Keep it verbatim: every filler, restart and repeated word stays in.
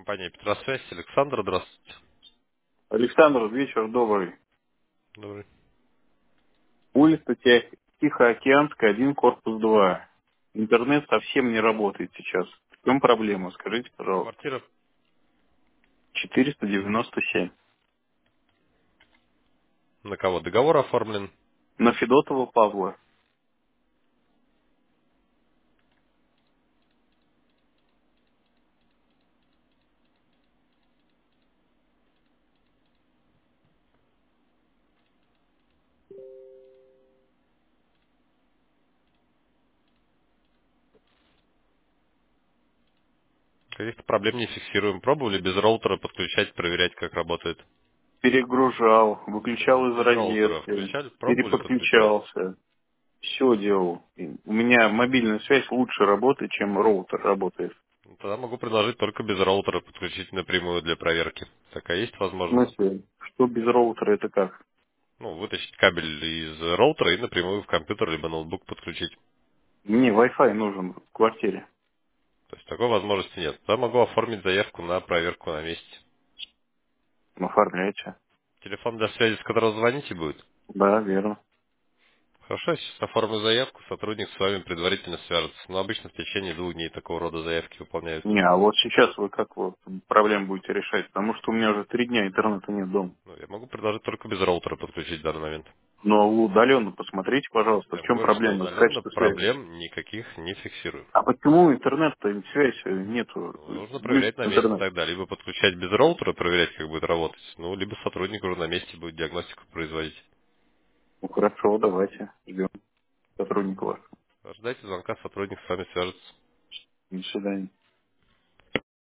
Компания Петросвязь. Александр, здравствуйте. Александр, вечер добрый. Добрый. Улица Тя- Тихоокеанская, один, корпус два. Интернет совсем не работает сейчас. В чем проблема? Скажите, пожалуйста. Квартира четыреста девяносто семь. на кого? Договор оформлен. На Федотова Павла. Каких-то проблем не фиксируем. Пробовали без роутера подключать, проверять, как работает. Перегружал, выключал из Без роутера розетки, включали, пробовали подключать. переподключался. Все делал. И у меня мобильная связь лучше работает, чем роутер работает. Ну, Тогда могу предложить только без роутера подключить напрямую для проверки. Такая есть В возможность. смысле? Что без роутера это как? Ну, вытащить кабель из роутера и напрямую в компьютер либо ноутбук подключить. Мне Wi-Fi нужен в квартире. То есть такой возможности нет. Тогда могу оформить заявку на проверку на месте. Оформляйте. Телефон для связи, с которого звоните, будет? Да, верно. Хорошо, я сейчас оформлю заявку, сотрудник с вами предварительно свяжется. Но обычно в течение двух дней такого рода заявки выполняются. Не, а вот сейчас вы как вот проблему будете решать? Потому что у меня уже три дня интернета нет дома. Ну, я могу предложить только без роутера подключить в данный момент. Но удаленно посмотрите, пожалуйста, в Я чем говорю, что проблема с удаленно качеством связи. проблем никаких не фиксируем. А почему интернет-то связь нету? Ну, нужно Есть проверять на месте интернет. тогда. Либо подключать без роутера, проверять, как будет работать. Ну, либо сотрудник уже на месте будет диагностику производить. Ну хорошо, давайте ждем сотрудника вашего. Ожидайте звонка, сотрудник с вами свяжется. До свидания.